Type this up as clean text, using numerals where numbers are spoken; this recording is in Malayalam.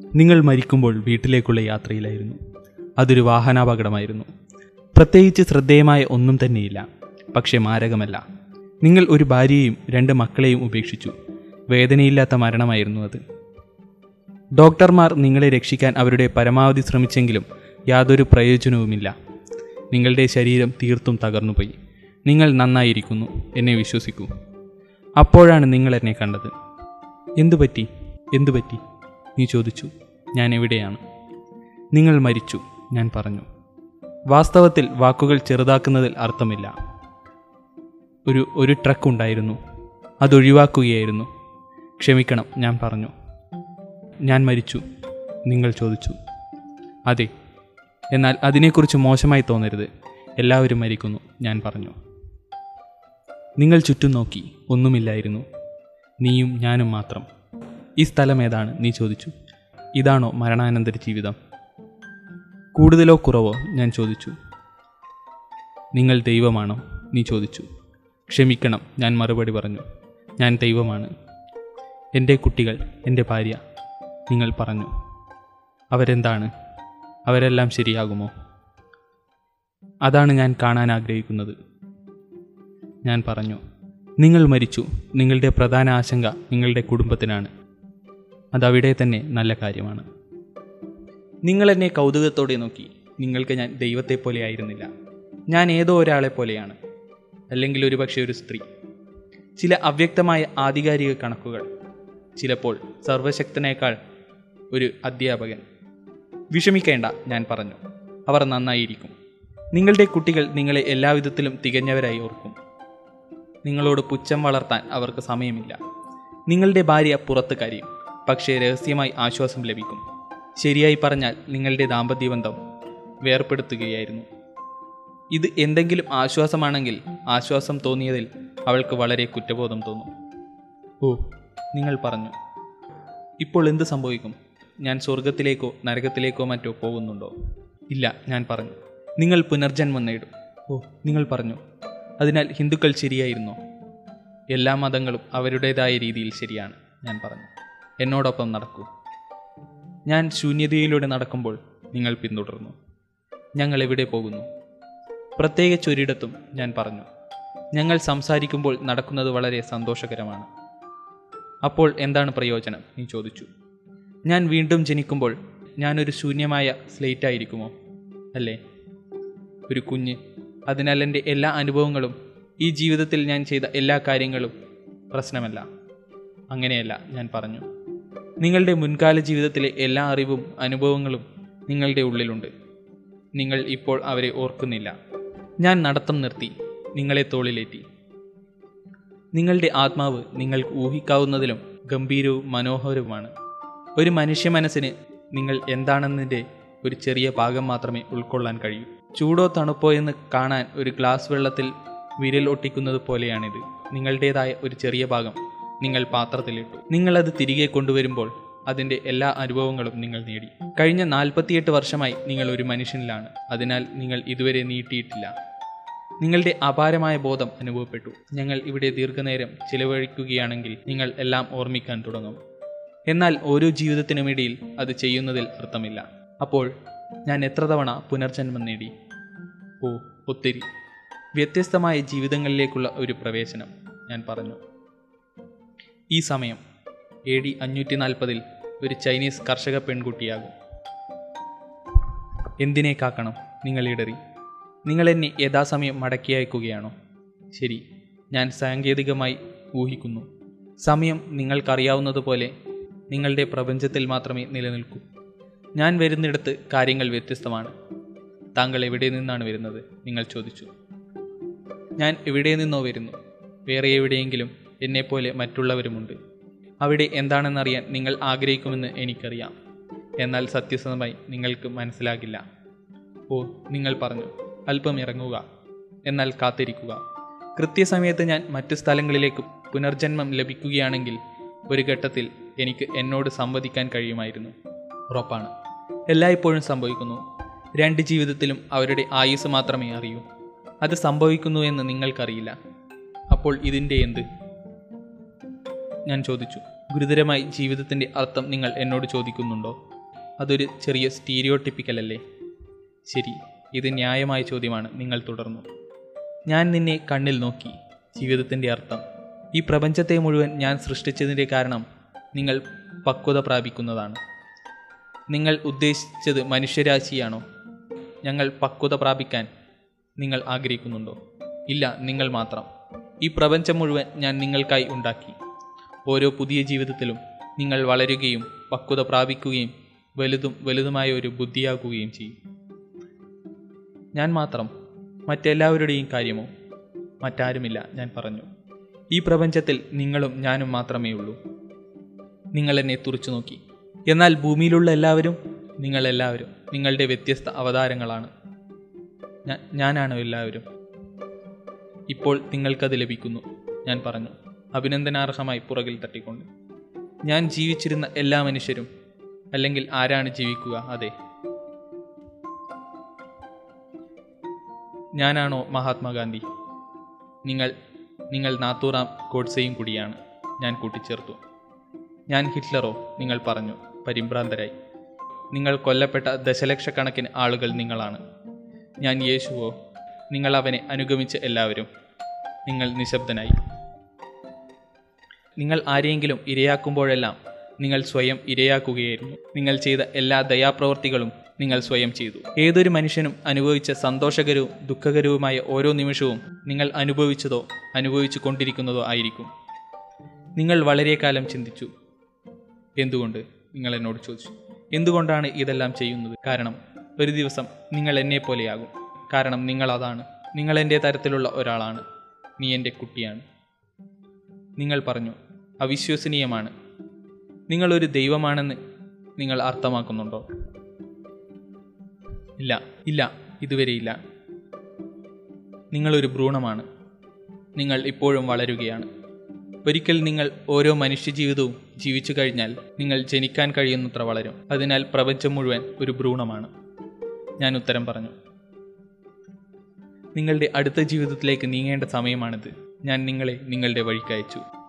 നിങ്ങൾ മരിക്കുമ്പോൾ വീട്ടിലേക്കുള്ള യാത്രയിലായിരുന്നു. അതൊരു വാഹനാപകടമായിരുന്നു. പ്രത്യേകിച്ച് ശ്രദ്ധേയമായ ഒന്നും തന്നെയില്ല, പക്ഷേ മാരകമല്ല. നിങ്ങൾ ഒരു ഭാര്യയെയും 2 മക്കളെയും ഉപേക്ഷിച്ചു. വേദനയില്ലാത്ത മരണമായിരുന്നു അത്. ഡോക്ടർമാർ നിങ്ങളെ രക്ഷിക്കാൻ അവരുടെ പരമാവധി ശ്രമിച്ചെങ്കിലും യാതൊരു പ്രയോജനവുമില്ല. നിങ്ങളുടെ ശരീരം തീർത്തും തകർന്നുപോയി. നിങ്ങൾ നന്നായിരിക്കുന്നു, എന്നെ വിശ്വസിക്കൂ. അപ്പോഴാണ് നിങ്ങൾ എന്നെ കണ്ടത്. എന്തുപറ്റി? നീ ചോദിച്ചു. ഞാൻ എവിടെയാണ്? നിങ്ങൾ മരിച്ചു, ഞാൻ പറഞ്ഞു. വാസ്തവത്തിൽ വാക്കുകൾ ചെറുതാക്കുന്നതിൽ അർത്ഥമില്ല. ഒരു ട്രക്ക് ഉണ്ടായിരുന്നു, അതൊഴിവാക്കുകയായിരുന്നു. ക്ഷമിക്കണം, ഞാൻ പറഞ്ഞു. ഞാൻ മരിച്ചു, നിങ്ങൾ ചോദിച്ചു. അതെ, എന്നാൽ അതിനെക്കുറിച്ച് മോശമായി തോന്നരുത്. എല്ലാവരും മരിക്കുന്നു, ഞാൻ പറഞ്ഞു. നിങ്ങൾ ചുറ്റും നോക്കി. ഒന്നുമില്ലായിരുന്നു, നീയും ഞാനും മാത്രം. ഈ സ്ഥലം ഏതാണ്? നീ ചോദിച്ചു. ഇതാണോ മരണാനന്തര ജീവിതം? കൂടുതലോ കുറവോ? ഞാൻ ചോദിച്ചു. നിങ്ങൾ ദൈവമാണോ? നീ ചോദിച്ചു. ക്ഷമിക്കണം, ഞാൻ മറുപടി പറഞ്ഞു. ഞാൻ ദൈവമാണ്. എൻ്റെ കുട്ടികൾ, എൻ്റെ ഭാര്യ. നിങ്ങൾ പറഞ്ഞു. അവരെന്താണ്? അവരെല്ലാം ശരിയാകുമോ? അതാണ് ഞാൻ കാണാൻ ആഗ്രഹിക്കുന്നത്, ഞാൻ പറഞ്ഞു. നിങ്ങൾ മരിച്ചു. നിങ്ങളുടെ പ്രധാന ആശങ്ക നിങ്ങളുടെ കുടുംബത്തിനാണ്. അതവിടെ തന്നെ നല്ല കാര്യമാണ്. നിങ്ങൾ എന്നെ കൗതുകത്തോടെ നോക്കി. നിങ്ങൾക്ക് ഞാൻ ദൈവത്തെപ്പോലെ ആയിരുന്നില്ല. ഞാൻ ഏതോ ഒരാളെ പോലെയാണ്, അല്ലെങ്കിൽ ഒരുപക്ഷെ ഒരു സ്ത്രീ. ചില അവ്യക്തമായ ആധികാരിക കണക്കുകൾ, ചിലപ്പോൾ സർവശക്തനേക്കാൾ ഒരു അധ്യാപകൻ. വിഷമിക്കേണ്ട, ഞാൻ പറഞ്ഞു. അവർ നന്നായിരിക്കും. നിങ്ങളുടെ കുട്ടികൾ നിങ്ങളെ എല്ലാവിധത്തിലും തികഞ്ഞവരായി ഓർക്കും. നിങ്ങളോട് പുച്ഛം വളർത്താൻ അവർക്ക് സമയമില്ല. നിങ്ങളുടെ ഭാര്യ പുറത്ത് കരയും, പക്ഷേ രഹസ്യമായി ആശ്വാസം ലഭിക്കും. ശരിയായി പറഞ്ഞാൽ നിങ്ങളുടെ ദാമ്പത്യബന്ധം വേർപെടുത്തുകയായിരുന്നു. ഇത് എന്തെങ്കിലും ആശ്വാസമാണെങ്കിൽ ആശ്വാസം തോന്നിയതിൽ അവൾക്ക് വളരെ കുറ്റബോധം തോന്നും. ഓ, നിങ്ങൾ പറഞ്ഞു. ഇപ്പോൾ എന്ത് സംഭവിക്കും? ഞാൻ സ്വർഗത്തിലേക്കോ നരകത്തിലേക്കോ മറ്റോ പോകുന്നുണ്ടോ? ഇല്ല, ഞാൻ പറഞ്ഞു. നിങ്ങൾ പുനർജന്മം നേടും. ഓ, നിങ്ങൾ പറഞ്ഞു. അതിനാൽ ഹിന്ദുക്കൾ ശരിയായിരുന്നോ? എല്ലാ മതങ്ങളും അവരുടേതായ രീതിയിൽ ശരിയാണ്, ഞാൻ പറഞ്ഞു. എന്നോടൊപ്പം നടക്കൂ. ഞാൻ ശൂന്യതയിലൂടെ നടക്കുമ്പോൾ നിങ്ങൾ പിന്തുടർന്നു. ഞങ്ങൾ എവിടെ പോകുന്നു? പ്രത്യേകിച്ച് ഒരിടത്തും, ഞാൻ പറഞ്ഞു. ഞങ്ങൾ സംസാരിക്കുമ്പോൾ നടക്കുന്നത് വളരെ സന്തോഷകരമാണ്. അപ്പോൾ എന്താണ് പ്രയോജനം? നീ ചോദിച്ചു. ഞാൻ വീണ്ടും ജനിക്കുമ്പോൾ ഞാനൊരു ശൂന്യമായ സ്ലേറ്റ് ആയിരിക്കുമോ? അല്ലേ, ഒരു കുഞ്ഞ്. അതിനാൽ എൻ്റെ എല്ലാ അനുഭവങ്ങളും, ഈ ജീവിതത്തിൽ ഞാൻ ചെയ്ത എല്ലാ കാര്യങ്ങളും പ്രശ്നമല്ല. അങ്ങനെയല്ല, ഞാൻ പറഞ്ഞു. നിങ്ങളുടെ മുൻകാല ജീവിതത്തിലെ എല്ലാ അറിവും അനുഭവങ്ങളും നിങ്ങളുടെ ഉള്ളിലുണ്ട്. നിങ്ങൾ ഇപ്പോൾ അവരെ ഓർക്കുന്നില്ല. ഞാൻ നടത്തം നിർത്തി, നിങ്ങളെ തോളിലേറ്റി. നിങ്ങളുടെ ആത്മാവ് നിങ്ങൾക്ക് ഊഹിക്കാവുന്നതിലും ഗംഭീരവും മനോഹരവുമാണ്. ഒരു മനുഷ്യ മനസ്സിന് നിങ്ങൾ എന്താണെന്നതിൻ്റെ ഒരു ചെറിയ ഭാഗം മാത്രമേ ഉൾക്കൊള്ളാൻ കഴിയൂ. ചൂടോ തണുപ്പോ എന്ന് കാണാൻ ഒരു ഗ്ലാസ് വെള്ളത്തിൽ വിരൽ ഒട്ടിക്കുന്നത് പോലെയാണിത്. നിങ്ങളുടേതായ ഒരു ചെറിയ ഭാഗം നിങ്ങൾ പാത്രത്തിലിട്ടു. നിങ്ങളത് തിരികെ കൊണ്ടുവരുമ്പോൾ അതിൻ്റെ എല്ലാ അനുഭവങ്ങളും നിങ്ങൾ നേടി. കഴിഞ്ഞ 48 വർഷമായി നിങ്ങൾ ഒരു മനുഷ്യനിലാണ്. അതിനാൽ നിങ്ങൾ ഇതുവരെ നീട്ടിയിട്ടില്ല. നിങ്ങളുടെ അപാരമായ ബോധം അനുഭവപ്പെട്ടു. ഞങ്ങൾ ഇവിടെ ദീർഘനേരം ചിലവഴിക്കുകയാണെങ്കിൽ നിങ്ങൾ എല്ലാം ഓർമ്മിക്കാൻ തുടങ്ങും. എന്നാൽ ഓരോ ജീവിതത്തിനുമിടയിൽ അത് ചെയ്യുന്നതിൽ അർത്ഥമില്ല. അപ്പോൾ ഞാൻ എത്ര തവണ പുനർജന്മം നേടി? ഓ, ഒത്തിരി. വ്യത്യസ്തമായ ജീവിതങ്ങളിലേക്കുള്ള ഒരു പ്രവേശനം, ഞാൻ പറഞ്ഞു. ഈ സമയം AD 540 ഒരു ചൈനീസ് കർഷക പെൺകുട്ടിയാകും. എന്തിനെ കാക്കണം? നിങ്ങൾ ഇടറി. നിങ്ങൾ എന്നെ യഥാസമയം മടക്കി അയക്കുകയാണോ? ശരി, ഞാൻ സാങ്കേതികമായി ഊഹിക്കുന്നു. സമയം നിങ്ങൾക്കറിയാവുന്നതുപോലെ നിങ്ങളുടെ പ്രപഞ്ചത്തിൽ മാത്രമേ നിലനിൽക്കൂ. ഞാൻ വരുന്നിടത്ത് കാര്യങ്ങൾ വ്യത്യസ്തമാണ്. താങ്കൾ എവിടെ നിന്നാണ് വരുന്നത്? നിങ്ങൾ ചോദിച്ചു. ഞാൻ എവിടെ നിന്നോ വരുന്നു. വേറെ എവിടെയെങ്കിലും എന്നെപ്പോലെ മറ്റുള്ളവരുമുണ്ട്. അവിടെ എന്താണെന്നറിയാൻ നിങ്ങൾ ആഗ്രഹിക്കുമെന്ന് എനിക്കറിയാം. എന്നാൽ സത്യസന്ധമായി നിങ്ങൾക്ക് മനസ്സിലാകില്ല. ഓ, നിങ്ങൾ പറഞ്ഞു. അല്പം ഇറങ്ങുക, എന്നാൽ കാത്തിരിക്കുക. കൃത്യസമയത്ത് ഞാൻ മറ്റു സ്ഥലങ്ങളിലേക്ക് പുനർജന്മം ലഭിക്കുകയാണെങ്കിൽ ഒരു ഘട്ടത്തിൽ എനിക്ക് എന്നോട് സംവദിക്കാൻ കഴിയുമായിരുന്നു. ഉറപ്പാണ്. എല്ലായ്പ്പോഴും സംഭവിക്കുന്നു. 2 ജീവിതത്തിലും അവരുടെ ആയുസ് മാത്രമേ അറിയൂ. അത് സംഭവിക്കുന്നു എന്ന് നിങ്ങൾക്കറിയില്ല. അപ്പോൾ ഇതിൻ്റെ എന്ത്? ഞാൻ ചോദിച്ചു. ഗുരുതരമായി ജീവിതത്തിൻ്റെ അർത്ഥം നിങ്ങൾ എന്നോട് ചോദിക്കുന്നുണ്ടോ? അതൊരു ചെറിയ സ്റ്റീരിയോട്ടിപ്പിക്കൽ അല്ലേ? ശരി, ഇത് ന്യായമായ ചോദ്യമാണ്. നിങ്ങൾ തുടർന്നു. ഞാൻ നിന്നെ കണ്ണിൽ നോക്കി. ജീവിതത്തിൻ്റെ അർത്ഥം. ഈ പ്രപഞ്ചത്തെ മുഴുവൻ ഞാൻ സൃഷ്ടിച്ചതിൻ്റെ കാരണം നിങ്ങൾ പക്വത പ്രാപിക്കുന്നതാണ്. നിങ്ങൾ ഉദ്ദേശിച്ചത് മനുഷ്യരാശിയാണോ? ഞങ്ങൾ പക്വത പ്രാപിക്കാൻ നിങ്ങൾ ആഗ്രഹിക്കുന്നുണ്ടോ? ഇല്ല, നിങ്ങൾ മാത്രം. ഈ പ്രപഞ്ചം മുഴുവൻ ഞാൻ നിങ്ങൾക്കായി ഉണ്ടാക്കി. ഓരോ പുതിയ ജീവിതത്തിലും നിങ്ങൾ വളരുകയും പക്വത പ്രാപിക്കുകയും വലുതുമായ ഒരു ബുദ്ധിയാക്കുകയും ചെയ്യും. ഞാൻ മാത്രം? മറ്റെല്ലാവരുടെയും കാര്യമോ? മറ്റാരുമില്ല, ഞാൻ പറഞ്ഞു. ഈ പ്രപഞ്ചത്തിൽ നിങ്ങളും ഞാനും മാത്രമേ ഉള്ളൂ. നിങ്ങൾ എന്നെ തുറച്ചു നോക്കി. എന്നാൽ ഭൂമിയിലുള്ള എല്ലാവരും? നിങ്ങളെല്ലാവരും നിങ്ങളുടെ വ്യത്യസ്ത അവതാരങ്ങളാണ്. ഞാനാണ് എല്ലാവരും. ഇപ്പോൾ നിങ്ങൾക്കത് ലഭിക്കുന്നു, ഞാൻ പറഞ്ഞു, അഭിനന്ദനാർഹമായി പുറകിൽ തട്ടിക്കൊണ്ട്. ഞാൻ ജീവിച്ചിരുന്ന എല്ലാ മനുഷ്യരും. അല്ലെങ്കിൽ ആരാണ് ജീവിക്കുക? അതെ, ഞാനാണോ മഹാത്മാഗാന്ധി? നിങ്ങൾ നാത്തൂറാം ഗോഡ്സെയും കൂടിയാണ്, ഞാൻ കൂട്ടിച്ചേർത്തു. ഞാൻ ഹിറ്റ്ലറോ? നിങ്ങൾ പറഞ്ഞു പരിഭ്രാന്തരായി. നിങ്ങൾ കൊല്ലപ്പെട്ട ദശലക്ഷക്കണക്കിന് ആളുകൾ നിങ്ങളാണ്. ഞാൻ യേശുവോ? നിങ്ങൾ അവനെ അനുഗമിച്ച എല്ലാവരും. നിങ്ങൾ നിശബ്ദനായി. നിങ്ങൾ ആരെയെങ്കിലും ഇരയാക്കുമ്പോഴെല്ലാം നിങ്ങൾ സ്വയം ഇരയാക്കുകയായിരുന്നു. നിങ്ങൾ ചെയ്ത എല്ലാ ദയാപ്രവൃത്തികളും നിങ്ങൾ സ്വയം ചെയ്തു. ഏതൊരു മനുഷ്യനും അനുഭവിച്ച സന്തോഷകരവും ദുഃഖകരവുമായ ഓരോ നിമിഷവും നിങ്ങൾ അനുഭവിച്ചതോ അനുഭവിച്ചു കൊണ്ടിരിക്കുന്നതോ ആയിരിക്കും. നിങ്ങൾ വളരെ കാലം ചിന്തിച്ചു. എന്തുകൊണ്ട്? നിങ്ങൾ എന്നോട് ചോദിച്ചു. എന്തുകൊണ്ടാണ് ഇതെല്ലാം ചെയ്യുന്നത്? കാരണം ഒരു ദിവസം നിങ്ങൾ എന്നെപ്പോലെയാകും. കാരണം നിങ്ങൾ അതാണ്. നിങ്ങൾ എൻ്റെ തരത്തിലുള്ള ഒരാളാണ്. നീ എൻ്റെ കുട്ടിയാണ്. നിങ്ങൾ പറഞ്ഞു. അവിശ്വസനീയമാണ്. നിങ്ങളൊരു ദൈവമാണെന്ന് നിങ്ങൾ അർത്ഥമാക്കുന്നുണ്ടോ? ഇല്ല, ഇതുവരെയില്ല. നിങ്ങളൊരു ഭ്രൂണമാണ്. നിങ്ങൾ ഇപ്പോഴും വളരുകയാണ്. ഒരിക്കൽ നിങ്ങൾ ഓരോ മനുഷ്യജീവിതവും ജീവിച്ചു കഴിഞ്ഞാൽ നിങ്ങൾ ജനിക്കാൻ കഴിയുന്നത്ര വളരും. അതിനാൽ പ്രപഞ്ചം മുഴുവൻ ഒരു ഭ്രൂണമാണ്. ഞാൻ ഉത്തരം പറഞ്ഞു. നിങ്ങളുടെ അടുത്ത ജീവിതത്തിലേക്ക് നീങ്ങേണ്ട സമയമാണിത്. ഞാൻ നിങ്ങളെ നിങ്ങളുടെ വഴിക്കയച്ചു.